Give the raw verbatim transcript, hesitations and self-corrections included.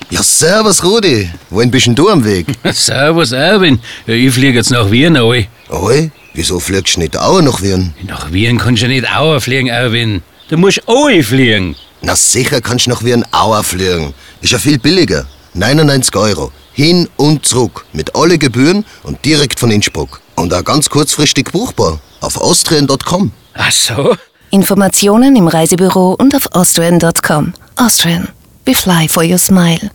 Ja, servus Rudi. Wohin bist denn du am Weg? Servus Erwin. Ja, ich flieg jetzt nach Wien oi. Oi? Wieso fliegst du nicht auch nach Wien? Nach Wien kannst du nicht auch fliegen, Erwin. Du musst oi fliegen. Na sicher kannst du nach Wien auch fliegen. Ist ja viel billiger. neunundneunzig Euro. Hin und zurück. Mit alle Gebühren und direkt von Innsbruck. Und auch ganz kurzfristig buchbar. Auf austrian punkt com. Ach so? Informationen im Reisebüro und auf austrian punkt com. Austrian. We fly for your smile.